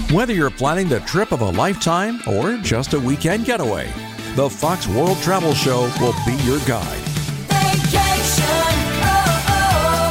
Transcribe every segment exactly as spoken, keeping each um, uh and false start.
Whether you're planning the trip of a lifetime or just a weekend getaway, the Fox World Travel Show will be your guide. Vacation, oh, oh.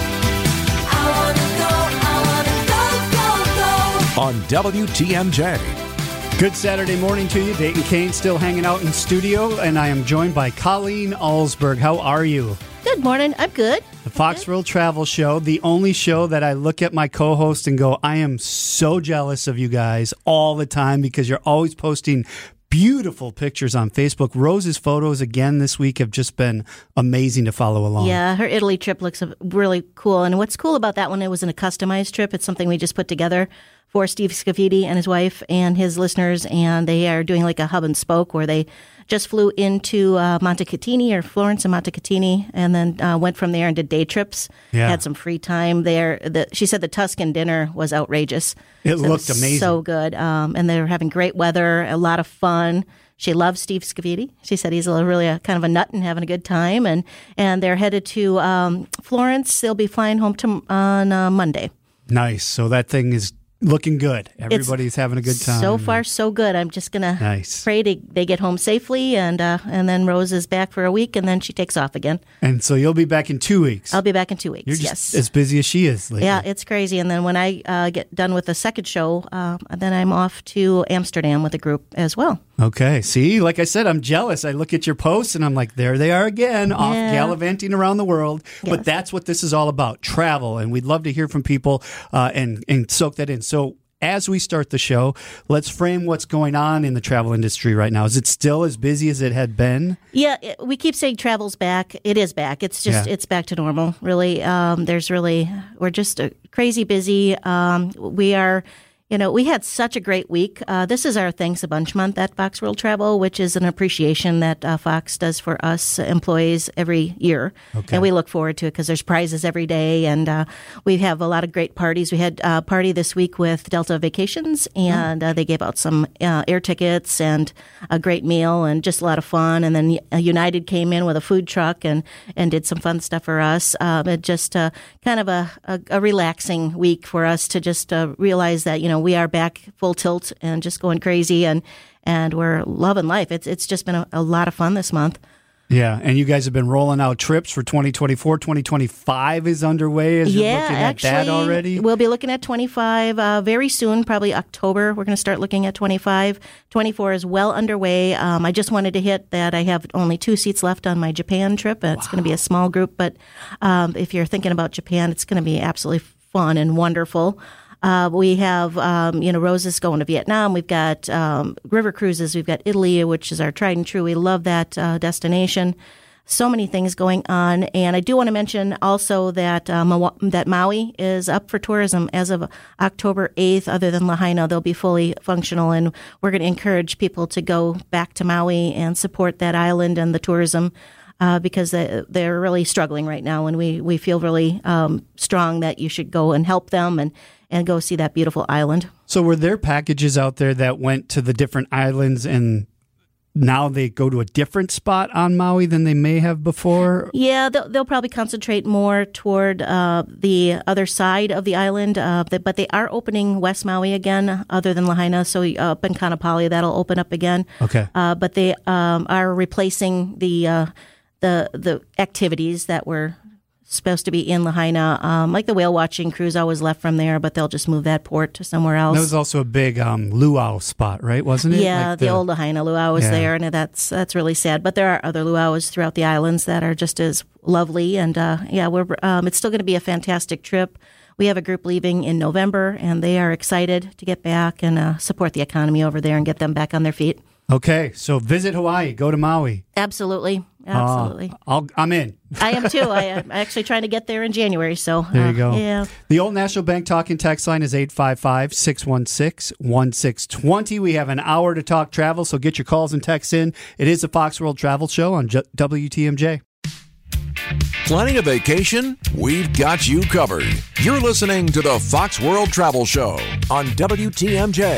I wanna go, I wanna go, go, go. On W T M J. Good Saturday morning to you. Dayton Kane still hanging out in studio, and I am joined by Colleen Alsberg. How are you? Good morning. I'm good. The Fox World Travel Show, the only show that I look at my co-host and go, I am so jealous of you guys all the time because you're always posting beautiful pictures on Facebook. Rose's photos again this week have just been amazing to follow along. Yeah, her Italy trip looks really cool. And what's cool about that one, it wasn't a customized trip. It's something we just put together for Steve Scafidi and his wife and his listeners. And they are doing like a hub and spoke where they just flew into uh, Montecatini or Florence and Montecatini and then uh, went from there and did day trips. Yeah. Had some free time there. The, she said the Tuscan dinner was outrageous. It So looked was amazing. So good. Um, and they were having great weather, a lot of fun. She loves Steve Scafidi. She said he's a really a, kind of a nut and having a good time. And, and they're headed to um, Florence. They'll be flying home to, on uh, Monday. Nice. So that thing is looking good. Everybody's It's having a good time. So far, so good. I'm just going to Nice. pray to, they get home safely, and uh, and then Rose is back for a week, and then she takes off again. And so you'll be back in two weeks. I'll be back in two weeks, You're just yes. as busy as she is lately. Yeah, it's crazy. And then when I uh, get done with the second show, uh, then I'm off to Amsterdam with a group as well. Okay. See, like I said, I'm jealous. I look at your posts and I'm like, there they are again, off Yeah. gallivanting around the world. Yes. But that's what this is all about, travel. And we'd love to hear from people uh, and, and soak that in. So as we start the show, let's frame what's going on in the travel industry right now. Is it still as busy as it had been? Yeah, it, we keep saying travel's back. It is back. It's just, Yeah. it's back to normal, really. Um, there's really, we're just uh, crazy busy. Um, we are, you know, we had such a great week. Uh, this is our Thanks a Bunch month at Fox World Travel, which is an appreciation that uh, Fox does for us employees every year. Okay. And we look forward to it because there's prizes every day. And uh, we have a lot of great parties. We had a party this week with Delta Vacations, and uh, they gave out some uh, air tickets and a great meal and just a lot of fun. And then uh, United came in with a food truck and, and did some fun stuff for us. Um, it just uh, kind of a, a, a relaxing week for us to just uh, realize that, you know, we are back full tilt and just going crazy, and and we're loving life. It's it's just been a, a lot of fun this month. Yeah. And you guys have been rolling out trips for twenty twenty-four. twenty twenty-five is underway as you're Yeah, looking at actually, that already. we'll be looking at twenty-five uh, very soon, probably October. We're going to start looking at twenty-five. twenty-four is well underway. Um, I just wanted to hit that I have only two seats left on my Japan trip. It's wow. going to be a small group, but um, if you're thinking about Japan, it's going to be absolutely fun and wonderful. Uh, we have, um, you know, Rose is going to Vietnam. We've got um, river cruises. We've got Italy, which is our tried and true. We love that uh, destination. So many things going on. And I do want to mention also that uh, Ma- that Maui is up for tourism as of October eighth. Other than Lahaina, they'll be fully functional. And we're going to encourage people to go back to Maui and support that island and the tourism. Uh, because they, they're really struggling right now, and we, we feel really um, strong that you should go and help them and, and go see that beautiful island. So were there packages out there that went to the different islands and now they go to a different spot on Maui than they may have before? Yeah, they'll, they'll probably concentrate more toward uh, the other side of the island, uh, but they are opening West Maui again, other than Lahaina. So uh, up in Kaanapali, that'll open up again. Okay. Uh, but they um, are replacing the uh, the the activities that were supposed to be in Lahaina, um, like the whale watching cruise always left from there, but they'll just move that port to somewhere else. That was also a big um, luau spot, right? Wasn't it? Yeah, Like the, the old Lahaina luau is Yeah. there, and that's that's really sad. But there are other luau's throughout the islands that are just as lovely, and uh, yeah, we're um, it's still going to be a fantastic trip. We have a group leaving in November, and they are excited to get back and uh, support the economy over there and get them back on their feet. Okay, so visit Hawaii, go to Maui. Absolutely, absolutely. Uh, I'll, I'm in. I am too. I am actually trying to get there in January. So There you uh, go. Yeah. The Old National Bank talking text line is eight five five, six one six, one six two zero. We have an hour to talk travel, so get your calls and texts in. It is the Fox World Travel Show on J- W T M J. Planning a vacation? We've got you covered. You're listening to the Fox World Travel Show on W T M J.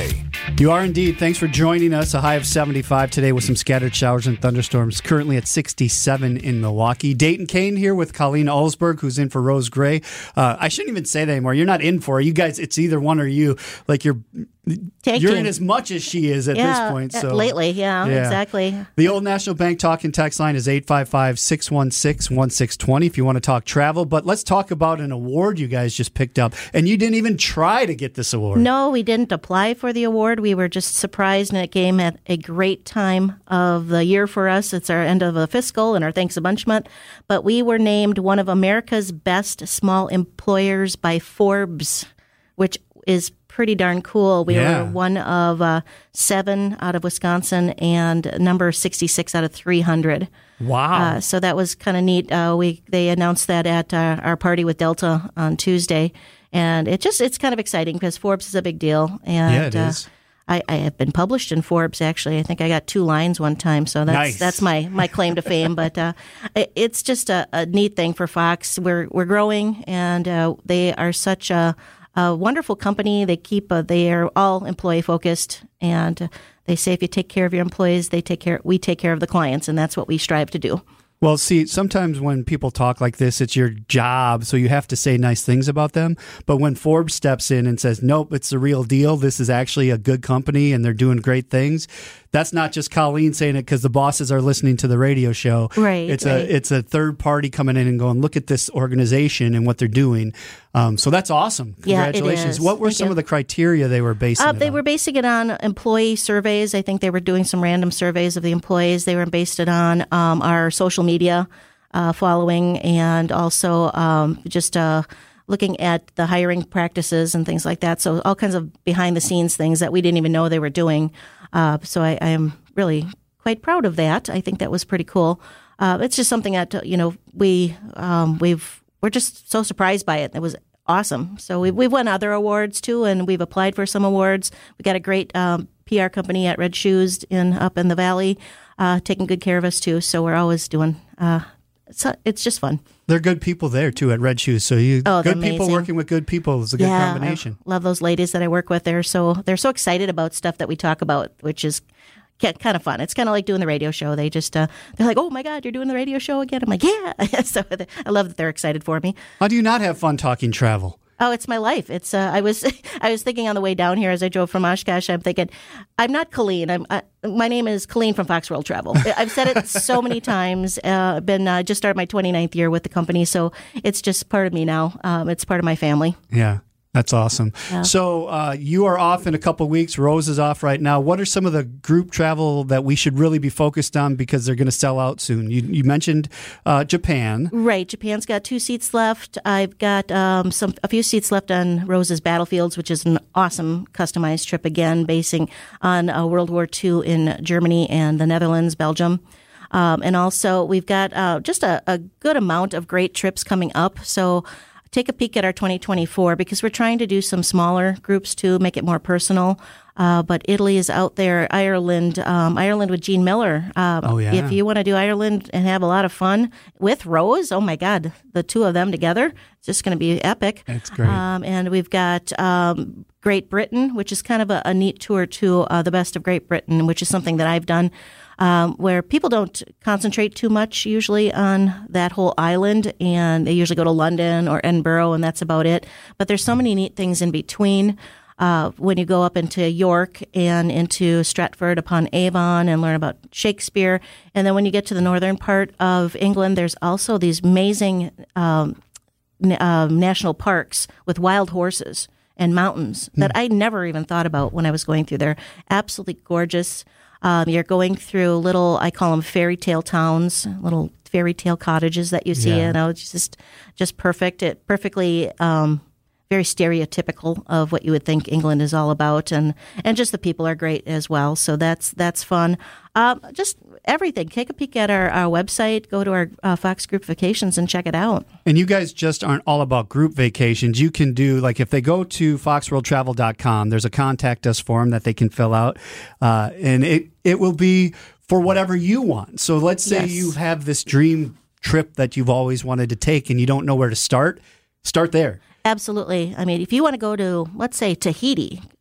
You are indeed. Thanks for joining us. A high of seventy-five today with some scattered showers and thunderstorms. Currently at sixty-seven in Milwaukee. Dayton Kane here with Colleen Alsberg, who's in for Rose Gray. Uh, I shouldn't even say that anymore. You're not in for her. You guys, it's either one or you. Like you're Taking. you're in as much as she is at yeah, this point. So lately, yeah, yeah, exactly. The Old National Bank talk and text line is eight five five, six one six, one six two zero if you want to talk travel. But let's talk about an award you guys just picked up. And you didn't even try to get this award. No, we didn't apply for the award. We were just surprised, and it came at a great time of the year for us. It's our end of a fiscal and our Thanks a Bunch month. But we were named one of America's best small employers by Forbes, which is pretty darn cool. We Yeah. were one of uh, seven out of Wisconsin and number sixty-six out of three hundred. Wow. Uh, so that was kind of neat. Uh, we they announced that at uh, our party with Delta on Tuesday, and it just it's kind of exciting because Forbes is a big deal. And Yeah, it uh, is. I, I have been published in Forbes. Actually, I think I got two lines one time, so that's Nice. that's my, my claim to fame. But uh, it, it's just a, a neat thing for Fox. We're we're growing, and uh, they are such a, a wonderful company. They keep uh, they are all employee focused, and uh, they say if you take care of your employees, they take care. We take care of the clients, and that's what we strive to do. Well, see, sometimes when people talk like this, it's your job, so you have to say nice things about them. But when Forbes steps in and says, nope, it's the real deal, this is actually a good company and they're doing great things, that's not just Colleen saying it because the bosses are listening to the radio show. Right, It's right. a it's a third party coming in and going, look at this organization and what they're doing. Um, so that's awesome. Yeah, it Congratulations. is. What were Thank some you. of the criteria they were basing Uh, it they on? were basing it on employee surveys. I think they were doing some random surveys of the employees. They were based it on um, our social media uh, following, and also um, just uh, looking at the hiring practices and things like that. So all kinds of behind the scenes things that we didn't even know they were doing. Uh, so I, I am really quite proud of that. I think that was pretty cool. Uh, it's just something that uh, you know we um, we've we're just so surprised by it. It was awesome. So we've we've won other awards too, and we've applied for some awards. We got a great um, P R company at Red Shoes in up in the valley, uh, taking good care of us too. So we're always doing. Uh, it's it's just fun. They're good people there, too, at Red Shoes. So you Oh, they're good people amazing. working with good people is a good yeah, combination. I love those ladies that I work with. They're so they're so excited about stuff that we talk about, which is kind of fun. It's kind of like doing the radio show. They just uh, they're like, "Oh my God, you're doing the radio show again!" I'm like, "Yeah." So I love that they're excited for me. How do you not have fun talking travel? Oh, it's my life. It's uh, I was I was thinking on the way down here as I drove from Oshkosh. I'm thinking, I'm not Colleen. I'm I, my name is Colleen from Fox World Travel. I've said it so many times. Uh, I've been uh, just started my twenty-ninth year with the company, so it's just part of me now. Um, it's part of my family. Yeah, that's awesome. Yeah. So uh, you are off in a couple of weeks. Rose is off right now. What are some of the group travel that we should really be focused on because they're going to sell out soon? You, you mentioned uh, Japan. Right, Japan's got two seats left. I've got um, some a few seats left on Rose's Battlefields, which is an awesome customized trip again, basing on uh, World War Two in Germany and the Netherlands, Belgium. Um, and also, we've got uh, just a, a good amount of great trips coming up. So take a peek at our twenty twenty-four because we're trying to do some smaller groups too, make it more personal. Uh, but Italy is out there, Ireland, um, Ireland with Gene Miller. Um, Oh, yeah. If you want to do Ireland and have a lot of fun with Rose, oh my God, the two of them together, it's just going to be epic. That's great. Um, and we've got um, Great Britain, which is kind of a, a neat tour to uh, the best of Great Britain, which is something that I've done. Um, where people don't concentrate too much usually on that whole island, and they usually go to London or Edinburgh, and that's about it. But there's so many neat things in between. Uh, when you go up into York and into Stratford upon Avon and learn about Shakespeare, and then when you get to the northern part of England, there's also these amazing um, n- uh, national parks with wild horses and mountains that I never even thought about when I was going through there. Absolutely gorgeous. Um, you're going through little, I call them fairy tale towns, little fairy tale cottages that you see. Yeah. You know, it's just just perfect. It perfectly, um, very stereotypical of what you would think England is all about, and and just the people are great as well. So that's that's fun. Um, just everything. Take a peek at our, our website. Go to our uh, Fox Group Vacations and check it out. And you guys just aren't all about group vacations. You can do, like, if they go to fox world travel dot com, there's a contact us form that they can fill out. Uh, and it, it will be for whatever you want. So let's say Yes. you have this dream trip that you've always wanted to take and you don't know where to start. Start there. Absolutely. I mean, if you want to go to, let's say, Tahiti,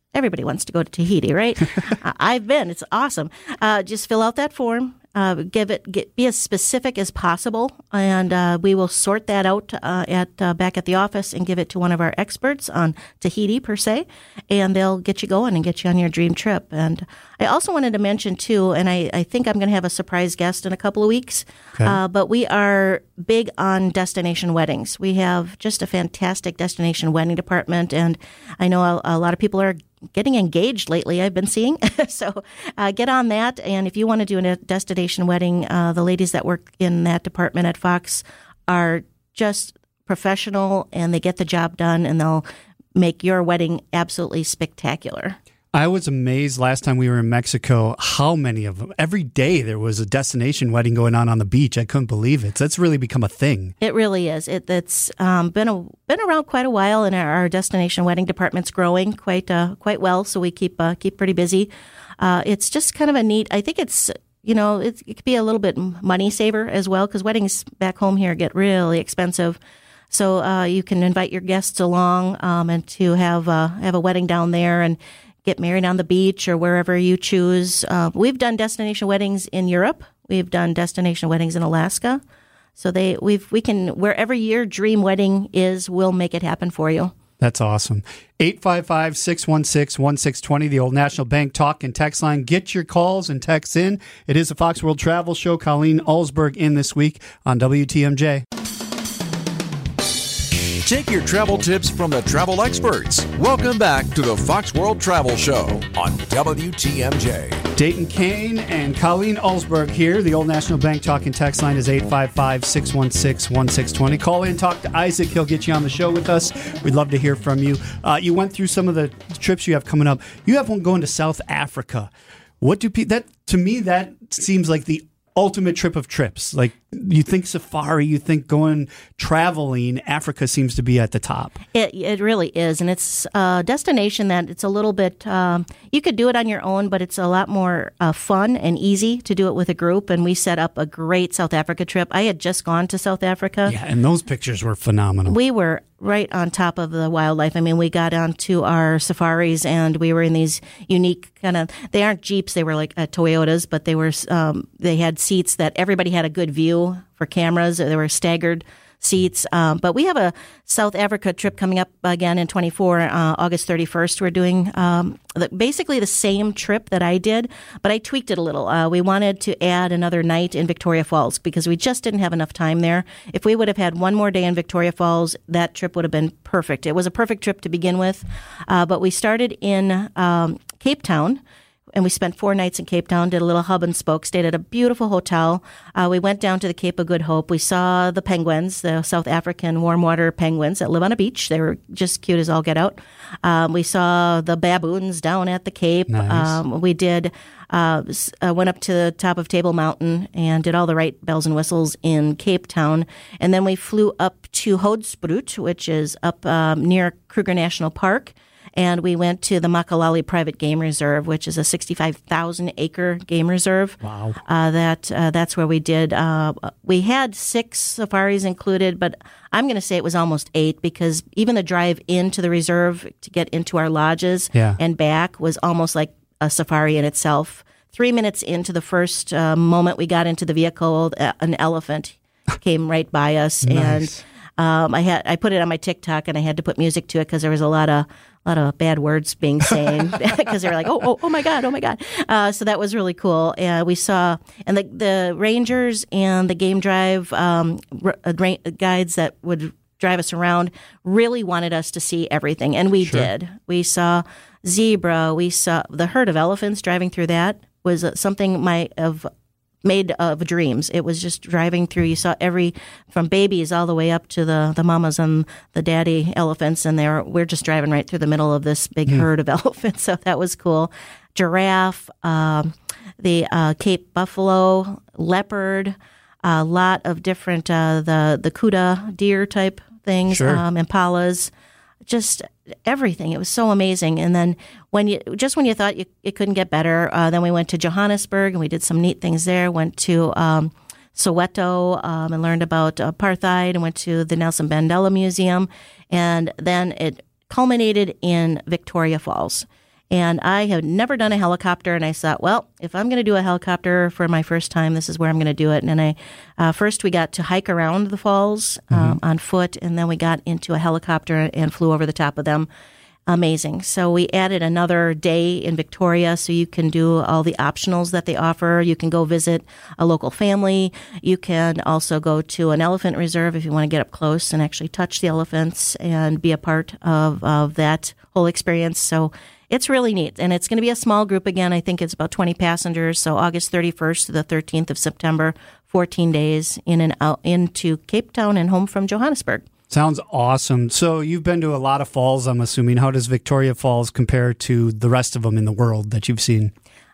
everybody wants to go to Tahiti, right? uh, I've been. It's awesome. Uh, just fill out that form. Uh, give it, get, be as specific as possible, and uh, we will sort that out uh, at uh, back at the office and give it to one of our experts on Tahiti per se, and they'll get you going and get you on your dream trip. And I also wanted to mention too, and I, I think I'm going to have a surprise guest in a couple of weeks, Okay. uh, but we are big on destination weddings. We have just a fantastic destination wedding department, and I know a, a lot of people are getting engaged lately, I've been seeing. so uh, get on that. And if you want to do a destination wedding, uh, the ladies that work in that department at Fox are just professional, and they get the job done, and they'll make your wedding absolutely spectacular. I was amazed last time we were in Mexico how many of them. Every day there was a destination wedding going on on the beach. I couldn't believe it. So that's really become a thing. It really is. It, it's um, been a been around quite a while, and our, our destination wedding department's growing quite uh, quite well. So we keep uh, keep pretty busy. Uh, it's just kind of a neat. I think it's you know it, it could be a little bit money saver as well, because weddings back home here get really expensive. So uh, you can invite your guests along um, and to have uh, have a wedding down there and get married on the beach or wherever you choose. Uh, we've done destination weddings in Europe. We've done destination weddings in Alaska. So they we've we can wherever your dream wedding is, we'll make it happen for you. That's awesome. eight five five, six one six, one six two zero, the Old National Bank talk and text line. Get your calls and texts in. It is the Fox World Travel Show. Colleen Alsberg in this week on W T M J. Take your travel tips from the travel experts. Welcome back to the Fox World Travel Show on W T M J. Dayton Kane and Colleen Alsberg here. The Old National Bank talk and text line is eight five five, six one six, one six two zero. Call in, talk to Isaac. He'll get you on the show with us. We'd love to hear from you. Uh, you went through some of the trips you have coming up. You have one going to South Africa. What do people, that, to me, that seems like the ultimate trip of trips. Like, you think safari, you think going traveling, Africa seems to be at the top. It it really is, and it's a destination that it's a little bit. Um, you could do it on your own, but it's a lot more uh, fun and easy to do it with a group. And we set up a great South Africa trip. I had just gone to South Africa. Yeah, and those pictures were phenomenal. We were right on top of the wildlife. I mean, we got onto our safaris, and we were in these unique kind of. They aren't Jeeps; they were like uh, Toyotas, but they were. Um, they had seats that everybody had a good view for cameras. There were staggered seats. Um, but we have a South Africa trip coming up again in twenty-four, uh, August thirty-first. We're doing um, the, basically the same trip that I did, but I tweaked it a little. Uh, we wanted to add another night in Victoria Falls because we just didn't have enough time there. If we would have had one more day in Victoria Falls, that trip would have been perfect. It was a perfect trip to begin with, uh, but we started in um, Cape Town. And we spent four nights in Cape Town, did a little hub and spoke, stayed at a beautiful hotel. Uh, we went down to the Cape of Good Hope. We saw the penguins, the South African warm water penguins that live on a beach. They were just cute as all get out. Um, we saw the baboons down at the Cape. Nice. Um, we did uh, uh, went up to the top of Table Mountain and did all the right bells and whistles in Cape Town. And then we flew up to Hoedspruit, which is up um, near Kruger National Park. And we went to the Makalali Private Game Reserve, which is a sixty-five thousand acre game reserve. Wow. Uh, that uh, that's where we did. Uh, we had six safaris included, but I'm going to say it was almost eight because even the drive into the reserve to get into our lodges Yeah. and back was almost like a safari in itself. Three minutes into the first uh, moment we got into the vehicle, uh, an elephant came right by us, Nice. and um, I had I put it on my TikTok, and I had to put music to it because there was a lot of a lot of bad words being said because they were like, oh, oh, oh my God, oh my God. Uh, so that was really cool. Uh, we saw, and the, the rangers and the game drive um, r- ra- guides that would drive us around really wanted us to see everything. And we Sure. did. We saw zebra. We saw the herd of elephants driving through that was uh, something my of made of dreams. It was just driving through. You saw every, from babies all the way up to the, the mamas and the daddy elephants, and they were, we're just driving right through the middle of this big herd of elephants. So that was cool. Giraffe, um, the uh, Cape buffalo, leopard, a lot of different uh, the the Kuda deer type things, Sure. um, impalas. Just everything. It was so amazing. And then when you just when you thought you, it couldn't get better, uh, then we went to Johannesburg and we did some neat things there. Went to um, Soweto um, and learned about apartheid, and went to the Nelson Mandela Museum, and then it culminated in Victoria Falls. And I had never done a helicopter, and I thought, well, if I'm going to do a helicopter for my first time, this is where I'm going to do it. And then I, uh, first we got to hike around the falls um, mm-hmm. on foot, and then we got into a helicopter and flew over the top of them. Amazing. So we added another day in Victoria, so you can do all the optionals that they offer. You can go visit a local family. You can also go to an elephant reserve if you want to get up close and actually touch the elephants and be a part of, of that whole experience. So it's really neat. And it's going to be a small group again. I think it's about twenty passengers. So August thirty-first to the thirteenth of September, fourteen days in and out into Cape Town and home from Johannesburg. Sounds awesome. So you've been to a lot of falls, I'm assuming. How does Victoria Falls compare to the rest of them in the world that you've seen?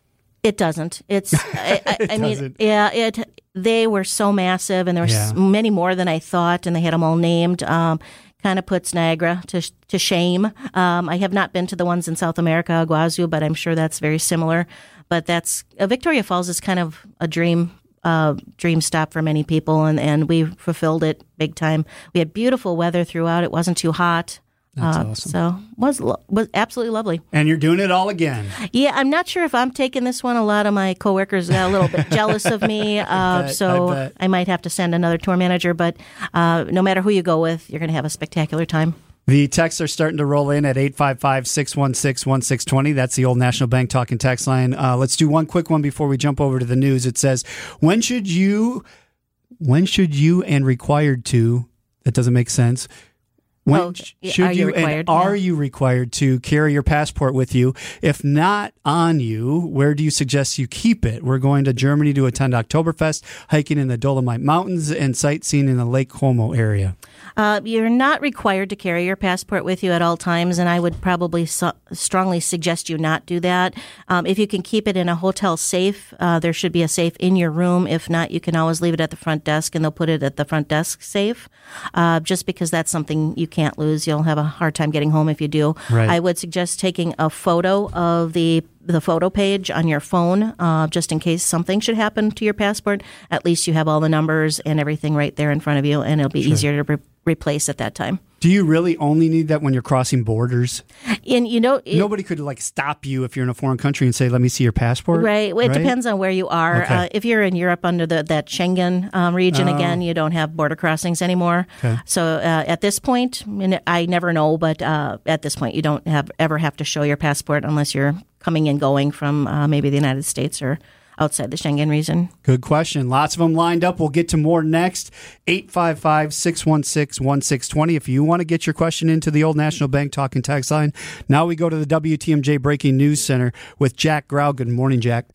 It doesn't. It's. I, I, it I mean, doesn't. yeah. It. They were so massive, and there were Yeah. many more than I thought, and they had them all named. Um, kind of puts Niagara to to shame. Um, I have not been to the ones in South America, Iguazu, but I'm sure that's very similar. But that's uh, Victoria Falls is kind of a dream. Uh, dream stop for many people, and, and we fulfilled it big time. We had beautiful weather throughout. It wasn't too hot. That's uh, awesome. So was lo- was absolutely lovely. And you're doing it all again. Yeah, I'm not sure if I'm taking this one. A lot of my coworkers got a little bit jealous of me, uh, bet, so I bet. I might have to send another tour manager. But uh, no matter who you go with, you're going to have a spectacular time. The texts are starting to roll in at eight five five, six one six, one six two zero. That's the Old National Bank talking text line. Uh, let's do one quick one before we jump over to the news. It says, when should you, when should you and required to, that doesn't make sense. When Oh, sh- yeah, should are you you required? and are Yeah. you required to carry your passport with you? If not on you, where do you suggest you keep it? We're going to Germany to attend Oktoberfest, hiking in the Dolomite Mountains, and sightseeing in the Lake Como area. Uh, you're not required to carry your passport with you at all times, and I would probably so- strongly suggest you not do that. Um, if you can keep it in a hotel safe, uh, there should be a safe in your room. If not, you can always leave it at the front desk, and they'll put it at the front desk safe, uh, just because that's something you can't lose. You'll have a hard time getting home if you do. Right. I would suggest taking a photo of the the photo page on your phone, uh, just in case something should happen to your passport. At least you have all the numbers and everything right there in front of you, and it'll be Sure. easier to re- replace at that time. Do you really only need that when you're crossing borders? And you know, it, Nobody could like stop you if you're in a foreign country and say, "Let me see your passport." right? Well, it depends on where you are. Okay. Uh, if you're in Europe under the that Schengen um, region, Oh. again, you don't have border crossings anymore. Okay. So uh, at this point, and I never know, but uh, at this point, you don't have ever have to show your passport unless you're coming and going from uh, maybe the United States or outside the Schengen region. Good question. Lots of them lined up. We'll get to more next. eight five five, six one six, one six two zero. If you want to get your question into the Old National Bank talking text line. Now we go to the W T M J Breaking News Center with Jack Grau. Good morning, Jack.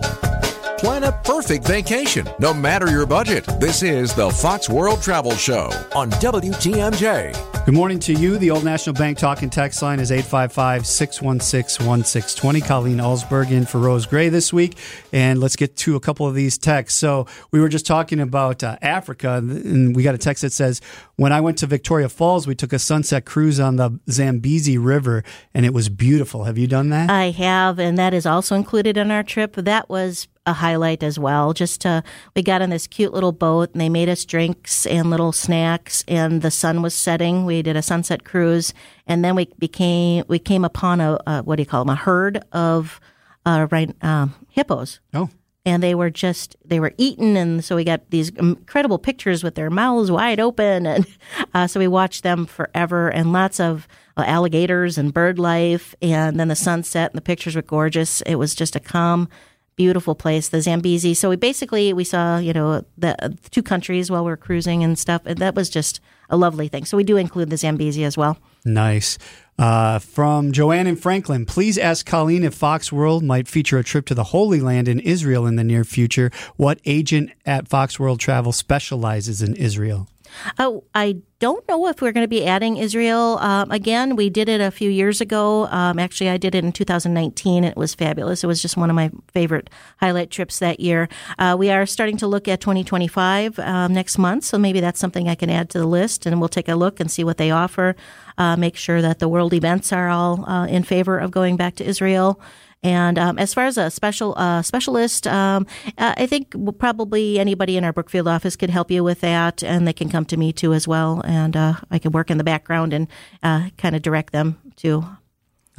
Plan a perfect vacation, no matter your budget. This is the Fox World Travel Show on W T M J. Good morning to you. The Old National Bank talking text line is eight five five, six one six, one six two zero. Colleen Ellsberg in for Rose Gray this week. And let's get to a couple of these texts. So we were just talking about uh, Africa, and we got a text that says, when I went to Victoria Falls, we took a sunset cruise on the Zambezi River, and it was beautiful. Have you done that? I have, and that is also included in our trip. That was a highlight as well. Just to, we got on this cute little boat, and they made us drinks and little snacks, and the sun was setting. We did a sunset cruise, and then we became we came upon a, a what do you call them? A herd of uh, right um, hippos. Oh. And they were just, they were eaten. And so we got these incredible pictures with their mouths wide open. And uh, so we watched them forever, and lots of uh, alligators and bird life. And then the sunset, and the pictures were gorgeous. It was just a calm, beautiful place, the Zambezi. So we basically, we saw, you know, the, the two countries while we were cruising and stuff. And that was just a lovely thing. So we do include the Zambezi as well. Nice. Uh, from Joanne in Franklin, please ask Colleen if Fox World might feature a trip to the Holy Land in Israel in the near future. What agent at Fox World Travel specializes in Israel? Oh, I don't know if we're going to be adding Israel. Um, again, we did it a few years ago. Um, actually, I did it in two thousand nineteen. It was fabulous. It was just one of my favorite highlight trips that year. Uh, we are starting to look at twenty twenty-five um, next month, so maybe that's something I can add to the list, and we'll take a look and see what they offer. Uh, make sure that the world events are all uh, in favor of going back to Israel. And um, as far as a special uh, specialist, um, uh, I think probably anybody in our Brookfield office could help you with that, and they can come to me too as well. And uh, I can work in the background and uh, kind of direct them to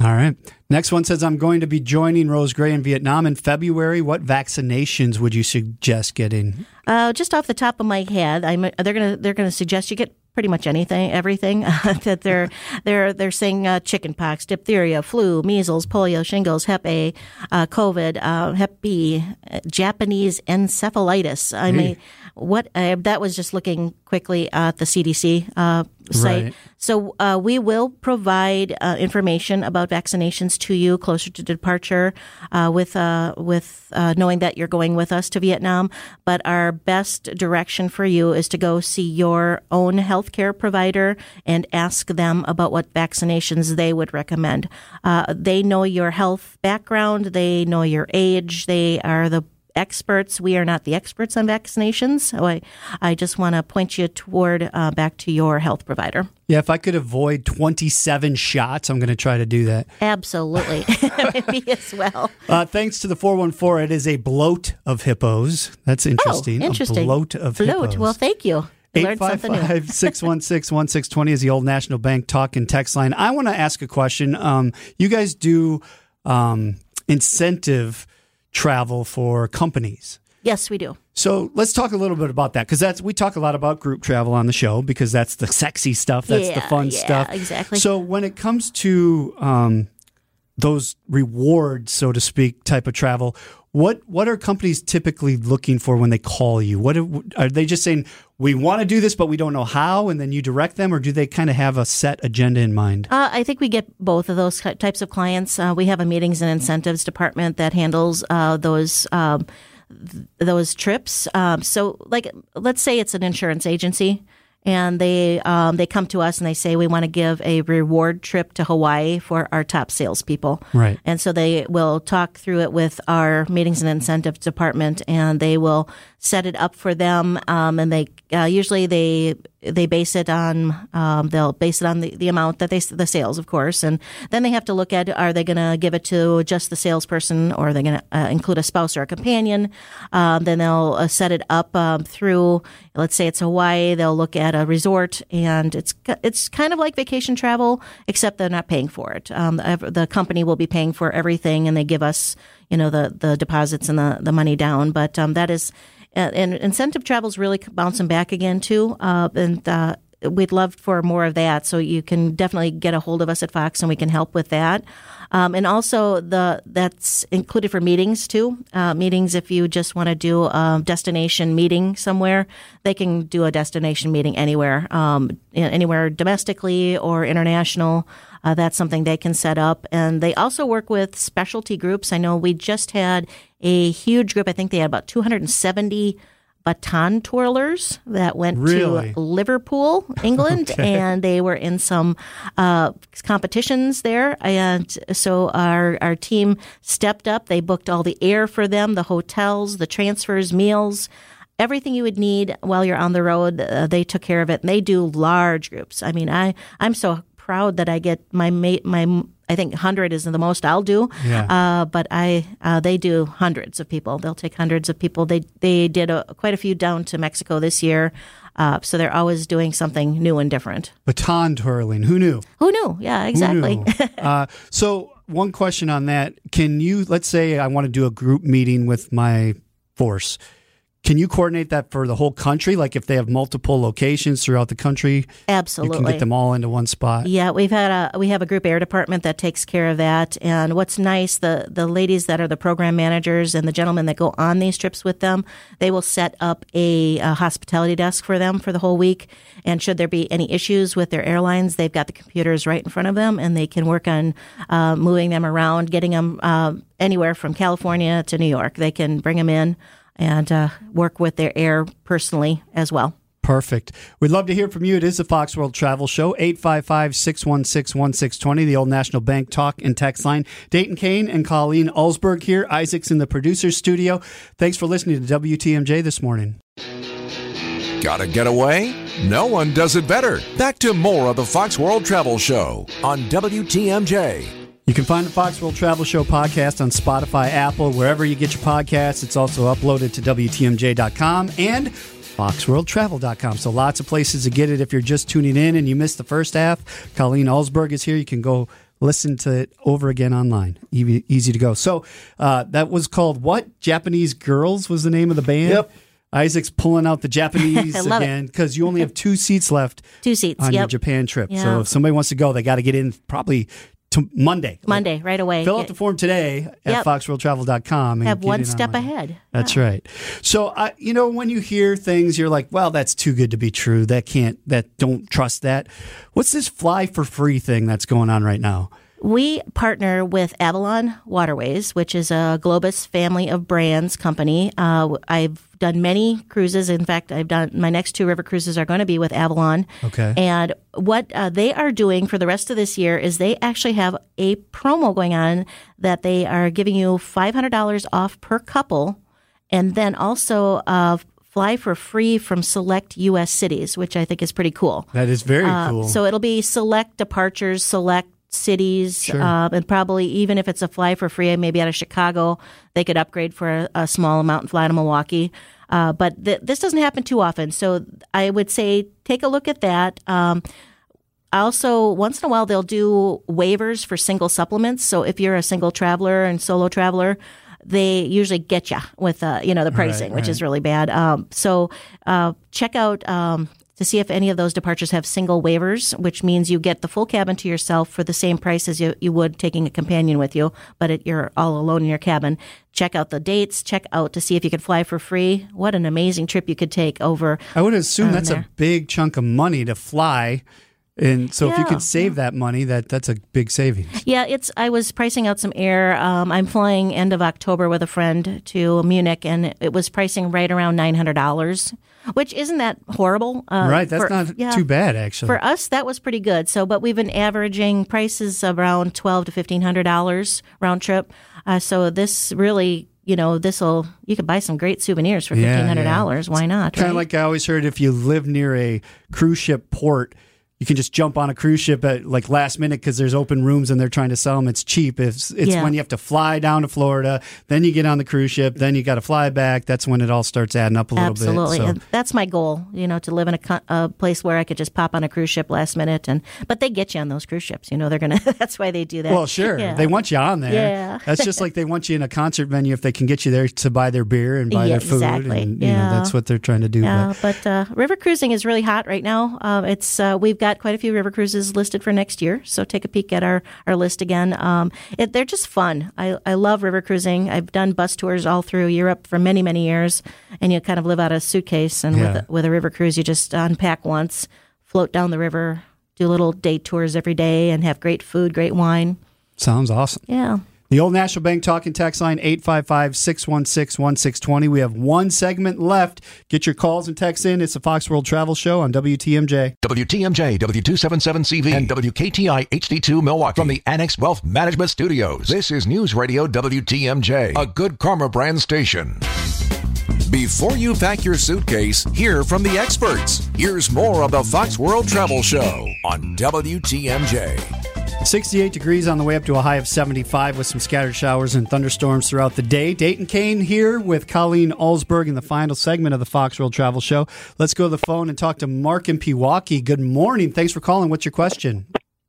All right. Next one says, I'm going to be joining Rose Gray in Vietnam in February. What vaccinations would you suggest getting? Uh, just off the top of my head, I'm, they're gonna they're gonna suggest you get pretty much anything, everything that they're they're they're saying uh, chickenpox, diphtheria, flu, measles, polio, shingles, Hep A, uh, COVID, uh, Hep B, uh, Japanese encephalitis. I mean, what uh, that was just looking quickly at the C D C uh, site. Right. So uh, we will provide uh, information about vaccinations to you closer to departure, uh, with uh, with uh, knowing that you're going with us to Vietnam. But our best direction for you is to go see your own healthcare provider and ask them about what vaccinations they would recommend. Uh, they know your health background. They know your age. They are the experts. We are not the experts on vaccinations. So I, I just want to point you toward uh, back to your health provider. Yeah, if I could avoid twenty-seven shots, I'm going to try to do that. Absolutely. Me as well. Uh, thanks to the four one four, it is a bloat of hippos. That's interesting. Oh, interesting. A bloat of Bloat. hippos. Well, thank you. eight five five, six one six, one six two zero is the Old National Bank talk and text line. I want to ask a question. Um, you guys do um, incentive travel for companies. Yes, we do. So let's talk a little bit about that, because that's we talk a lot about group travel on the show because that's the sexy stuff, that's yeah, the fun yeah, stuff. Exactly. So when it comes to um, those rewards, so to speak, type of travel, what what are companies typically looking for when they call you? What are, are they just saying, we want to do this, but we don't know how, and then you direct them, or do they kind of have a set agenda in mind? Uh, I think we get both of those types of clients. Uh, we have a meetings and incentives department that handles uh, those um, th- those trips. Um, so, like, let's say it's an insurance agency, and they um, they come to us and they say, we want to give a reward trip to Hawaii for our top salespeople. Right. And so they will talk through it with our meetings and incentives department, and they will set it up for them. Um, and they uh, usually they they base it on um, they'll base it on the, the amount that they the sales, of course, and then they have to look at, are they going to give it to just the salesperson, or are they going to uh, include a spouse or a companion? Um, then they'll uh, set it up um, through, let's say it's Hawaii. They'll look at a resort, and it's it's kind of like vacation travel, except they're not paying for it. Um, the, the company will be paying for everything, and they give us, you know, the the deposits and the the money down. But um, that is. And incentive travel is really bouncing back again, too. Uh, and uh, we'd love for more of that. So you can definitely get a hold of us at Fox, and we can help with that. Um, and also, the that's included for meetings, too. Uh, meetings, if you just want to do a destination meeting somewhere, they can do a destination meeting anywhere, um, anywhere domestically or international. Uh, that's something they can set up. And they also work with specialty groups. I know we just had a huge group. I think they had about two hundred seventy baton twirlers that went Really? to Liverpool, England, Okay. and they were in some uh, competitions there. And so our our team stepped up. They booked all the air for them, the hotels, the transfers, meals. Everything you would need while you're on the road, uh, they took care of it. And they do large groups. I mean, I, I'm so proud that I get my mate, my, I think one hundred is the most I'll do. Yeah. Uh, but I, uh, they do hundreds of people. They'll take hundreds of people. They, they did a, quite a few down to Mexico this year. Uh, so they're always doing something new and different. Baton twirling. Who knew? Who knew? Yeah, exactly. Who knew? uh, so one question on that. Can you, let's say I want to do a group meeting with my force. Can you coordinate that for the whole country? Like if they have multiple locations throughout the country, Absolutely. you can get them all into one spot. Yeah, we've had a we have a group air department that takes care of that. And what's nice, the the ladies that are the program managers and the gentlemen that go on these trips with them, they will set up a, a hospitality desk for them for the whole week. And should there be any issues with their airlines, they've got the computers right in front of them, and they can work on uh, moving them around, getting them uh, anywhere from California to New York. They can bring them in and uh, work with their air personally as well. Perfect. We'd love to hear from you. It is the Fox World Travel Show, eight five five, six one six, one six two zero, the Old National Bank talk and text line. Dayton Kane and Colleen Ulsberg here. Isaac's in the producer's studio. Thanks for listening to W T M J this morning. Gotta get away? No one does it better. Back to more of the Fox World Travel Show on W T M J. You can find the Fox World Travel Show podcast on Spotify, Apple, wherever you get your podcasts. It's also uploaded to W T M J dot com and fox world travel dot com. So lots of places to get it if you're just tuning in and you missed the first half. Colleen Ulsberg is here. You can go listen to it over again online. Easy, easy to go. So uh, that was called what? Japanese Girls was the name of the band? Yep. Isaac's pulling out the Japanese I love it. again because you only have two seats left Two seats, on your yep. Japan trip. So Yeah. if somebody wants to go, they got to get in probably to Monday. Monday, right away. Fill out the form today at Yep. fox world travel dot com. And Have get one in on step Monday. ahead. That's right. So, uh, you know, when you hear things, you're like, well, that's too good to be true. That can't, that don't trust that. What's this fly for free thing that's going on right now? We partner with Avalon Waterways, which is a Globus family of brands company. Uh, I've done many cruises. In fact, I've done my next two river cruises are going to be with Avalon. Okay. And what uh, they are doing for the rest of this year is they actually have a promo going on that they are giving you five hundred dollars off per couple, and then also uh, fly for free from select U S cities, which I think is pretty cool. That is very Uh, cool. So it'll be select departures, select cities, Sure. um, and probably even if it's a fly for free, maybe out of Chicago, they could upgrade for a, a small amount and fly to Milwaukee. Uh, but th- this doesn't happen too often. So I would say take a look at that. Um, also, once in a while, they'll do waivers for single supplements. So if you're a single traveler and solo traveler, they usually get you with uh, you know the pricing, Right, which right. is really bad. Um, so uh, check out um, to see if any of those departures have single waivers, which means you get the full cabin to yourself for the same price as you, you would taking a companion with you, but it, you're all alone in your cabin. Check out the dates. Check out to see if you could fly for free. What an amazing trip you could take over. I would assume um, that's a there. big chunk of money to fly. And so if you Yeah, could save that money, that that's a big savings. Yeah, it's. I was pricing out some air. Um, I'm flying end of October with a friend to Munich, and it was pricing right around nine hundred dollars, which isn't that horrible. Uh, right. That's for- not yeah. too bad, actually. For us, that was pretty good. So, but we've been averaging prices around twelve to fifteen hundred dollars round trip. Uh, so this really, you know, this will you could buy some great souvenirs for Yeah, fifteen hundred dollars. yeah. Why not? Kind of right? like I always heard, if you live near a cruise ship port, you can just jump on a cruise ship at like last minute because there's open rooms and they're trying to sell them. It's cheap. It's, it's Yeah. when you have to fly down to Florida, then you get on the cruise ship, then you got to fly back. That's when it all starts adding up a little Absolutely, bit. and that's my goal. You know, to live in a, co- a place where I could just pop on a cruise ship last minute, and but they get you on those cruise ships. You know, they're gonna. That's why they do that. Well, sure. Yeah. They want you on there. Yeah. That's just like they want you in a concert venue if they can get you there to buy their beer and buy Yeah, their food. exactly. And, you know, Yeah. that's what they're trying to do. Yeah, But but uh, river cruising is really hot right now. Um, it's uh, we've got quite a few river cruises listed for next year, so take a peek at our, our list again. Um, it, they're just fun. I, I love river cruising. I've done bus tours all through Europe for many, many years, and you kind of live out of a suitcase. And Yeah. with, a, with a river cruise, you just unpack once, float down the river, do little day tours every day, and have great food, great wine. sounds awesome. Yeah. The Old National Bank talking text line, eight five five, six one six, one six two zero. We have one segment left. Get your calls and texts in. It's the Fox World Travel Show on W T M J. W T M J, W two seventy-seven C V, and W K T I H D two Milwaukee. From the Annex Wealth Management Studios, this is News Radio W T M J, a Good Karma brand station. Before you pack your suitcase, hear from the experts. Here's more of the Fox World Travel Show on W T M J. sixty-eight degrees on the way up to a high of seventy-five with some scattered showers and thunderstorms throughout the day. Dayton Kane here with Colleen Alsberg in the final segment of the Fox World Travel Show. Let's go to the phone and talk to Mark in Pewaukee. Good morning. Thanks for calling. What's your question?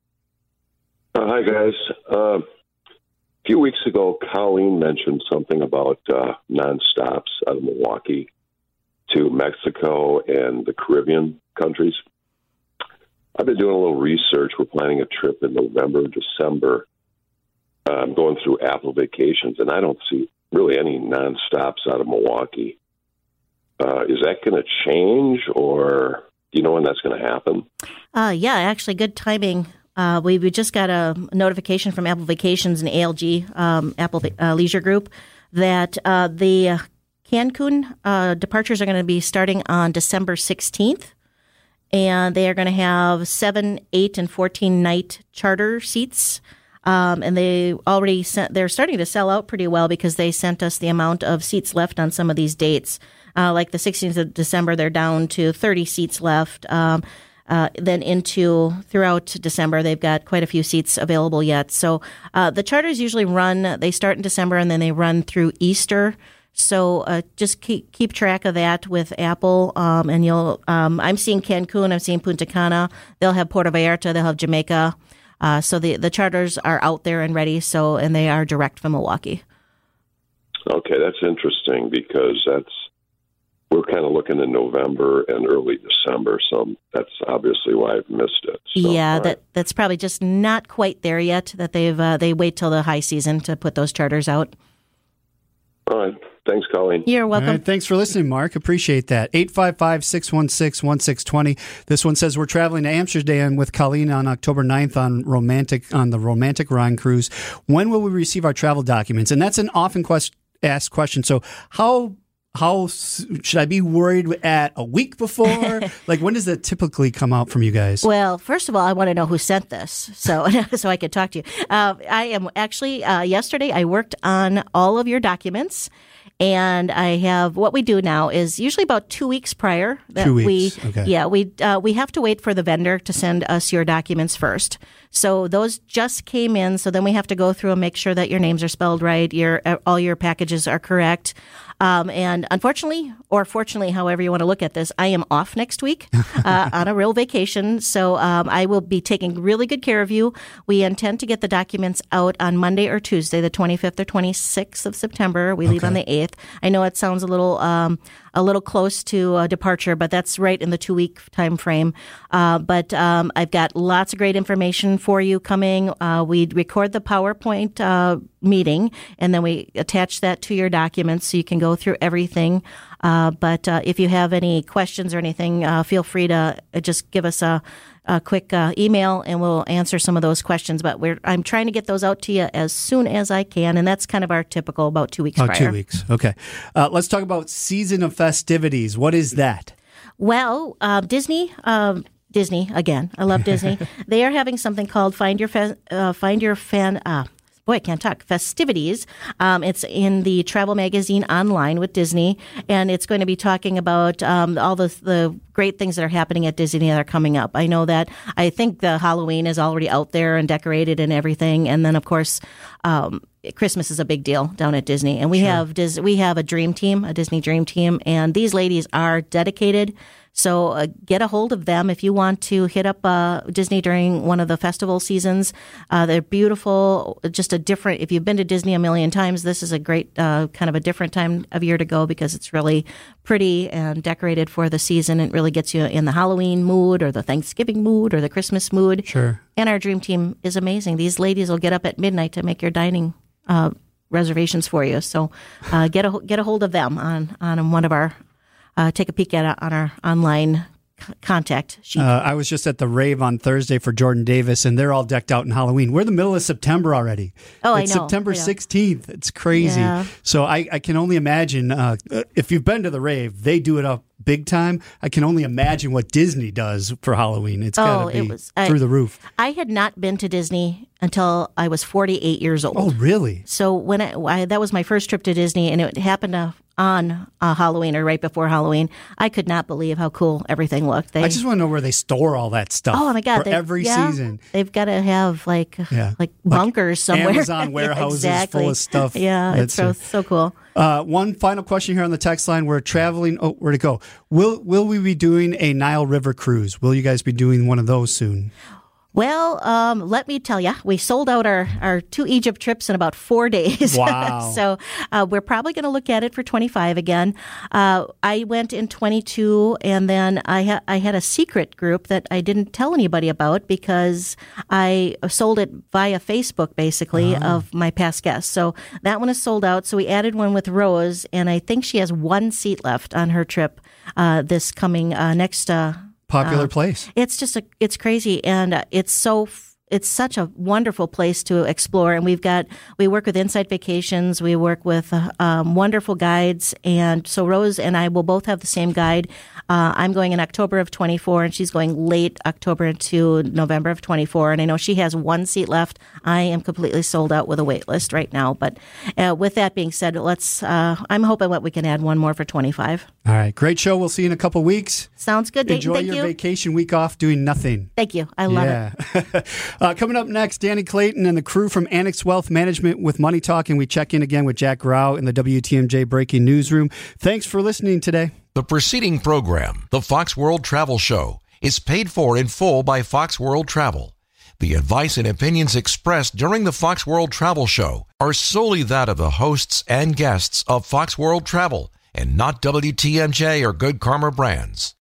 Uh, hi, guys. Uh, a few weeks ago, Colleen mentioned something about uh, nonstops out of Milwaukee to Mexico and the Caribbean countries. I've been doing a little research. We're planning a trip in November, December. Uh, I'm going through Apple Vacations, and I don't see really any nonstops out of Milwaukee. Uh, is that going to change, or do you know when that's going to happen? Uh, yeah, actually, good timing. Uh, we, we just got a notification from Apple Vacations and A L G, um, Apple uh, Leisure Group, that uh, the uh, Cancun uh, departures are going to be starting on December sixteenth. And they are going to have seven, eight, and fourteen night charter seats. Um, and they already sent, they're starting to sell out pretty well because they sent us the amount of seats left on some of these dates. Uh, like the sixteenth of December, they're down to thirty seats left. Um, uh, then into throughout December, they've got quite a few seats available yet. So uh, the charters usually run, they start in December and then they run through Easter. So uh, just keep keep track of that with Apple, um, and you'll. Um, I'm seeing Cancun. I'm seeing Punta Cana. They'll have Puerto Vallarta. They'll have Jamaica. Uh, so the, the charters are out there and ready. So, and they are direct from Milwaukee. Okay, that's interesting because that's we're kind of looking in November and early December, so that's obviously why I've missed it. So, yeah, right. that that's probably just not quite there yet. That they've uh, they wait till the high season to put those charters out. All right. Thanks, Colleen. You're welcome. All right, thanks for listening, Mark. Appreciate that. eight five five, six one six, one six two zero. This one says we're traveling to Amsterdam with Colleen on October ninth on romantic on the Romantic Rhine cruise. When will we receive our travel documents? And that's an often quest, asked question. So how how should I be worried at a week before? Like, when does that typically come out from you guys? Well, first of all, I want to know who sent this, so so I could talk to you. Uh, I am actually uh, yesterday. I worked on all of your documents. And I have what we do now is usually about two weeks prior that two weeks. we, okay. yeah, we uh, we have to wait for the vendor to send us your documents first. So those just came in. So then we have to go through and make sure that your names are spelled right, your all your packages are correct. Um, and unfortunately, or fortunately, however you want to look at this, I am off next week uh, on a real vacation. So um, I will be taking really good care of you. We intend to get the documents out on Monday or Tuesday, the twenty-fifth or twenty-sixth of September. We leave Okay. on the eighth. I know it sounds a little um, a little close to uh, departure, but that's right in the two week time frame. Uh, but um, I've got lots of great information for you coming. Uh, we record the PowerPoint uh, meeting, and then we attach that to your documents so you can go through everything. Uh, but uh, if you have any questions or anything, uh, feel free to uh, just give us a, a quick uh, email, and we'll answer some of those questions. But we're I'm trying to get those out to you as soon as I can, and that's kind of our typical about two weeks Oh, prior. two weeks. Okay. Uh, let's talk about season of festivities. What is that? Well, uh, Disney. Um, Disney again. I love Disney. They are having something called Find Your Fe- uh, Find Your Fan. Uh, Boy, I can't talk. Festivities. Um, it's in the travel magazine online with Disney, and it's going to be talking about um, all the the great things that are happening at Disney that are coming up. I know that I think the Halloween is already out there and decorated and everything, and then of course um, Christmas is a big deal down at Disney, and we Sure. have Dis- we have a dream team, a Disney dream team, and these ladies are dedicated. So uh, get a hold of them if you want to hit up uh, Disney during one of the festival seasons. Uh, they're beautiful, just a different, if you've been to Disney a million times, this is a great uh, kind of a different time of year to go because it's really pretty and decorated for the season. It really gets you in the Halloween mood or the Thanksgiving mood or the Christmas mood. Sure. And our dream team is amazing. These ladies will get up at midnight to make your dining uh, reservations for you. So uh, get a get a hold of them on, on one of our Uh, take a peek at it on our online c- contact sheet. Uh, I was just at the rave on Thursday for Jordan Davis, and they're all decked out in Halloween. We're in the middle of September already. Oh, I it's know. September I know. sixteenth. It's crazy. Yeah. So I, I can only imagine, uh, if you've been to the rave, they do it up big time. I can only imagine what Disney does for Halloween. It's got Oh, to it be was- I- through the roof. I had not been to Disney until I was forty-eight years old. Oh, really? So when I, I, that was my first trip to Disney, and it happened to, on uh, Halloween or right before Halloween. I could not believe how cool everything looked. They, I just want to know where they store all that stuff. oh my god! For they- every yeah, season. they've got to have like Yeah. like bunkers somewhere. Amazon Yeah, warehouses exactly. full of stuff. Yeah, it's That's so so cool. Uh, one final question here on the text line. We're traveling. Oh, where to go? Will Will we be doing a Nile River cruise? Will you guys be doing one of those soon? Well, um, let me tell you, we sold out our, our two Egypt trips in about four days. Wow. So uh, we're probably going to look at it for twenty-five again. Uh, I went in twenty-two, and then I, ha- I had a secret group that I didn't tell anybody about because I sold it via Facebook, basically, of my past guests. So that one is sold out. So we added one with Rose, and I think she has one seat left on her trip uh, this coming uh, next uh Popular place. It's just a, it's crazy, and uh, it's so it's such a wonderful place to explore. And we've got we work with Insight Vacations, we work with uh, um, wonderful guides, and so Rose and I will both have the same guide. Uh, I'm going in October of twenty-four, and she's going late October into November of twenty-four. And I know she has one seat left. I am completely sold out with a wait list right now. But uh, with that being said, let's. Uh, I'm hoping that we can add one more for twenty-five. All right. Great show. We'll see you in a couple weeks. Sounds good. Dayton, Enjoy thank your you. vacation week off doing nothing. Thank you. I love it. yeah. uh, coming up next, Danny Clayton and the crew from Annex Wealth Management with Money Talk, and we check in again with Jack Grau in the W T M J Breaking Newsroom. Thanks for listening today. The preceding program, the Fox World Travel Show, is paid for in full by Fox World Travel. The advice and opinions expressed during the Fox World Travel Show are solely that of the hosts and guests of Fox World Travel and not W T M J or Good Karma Brands.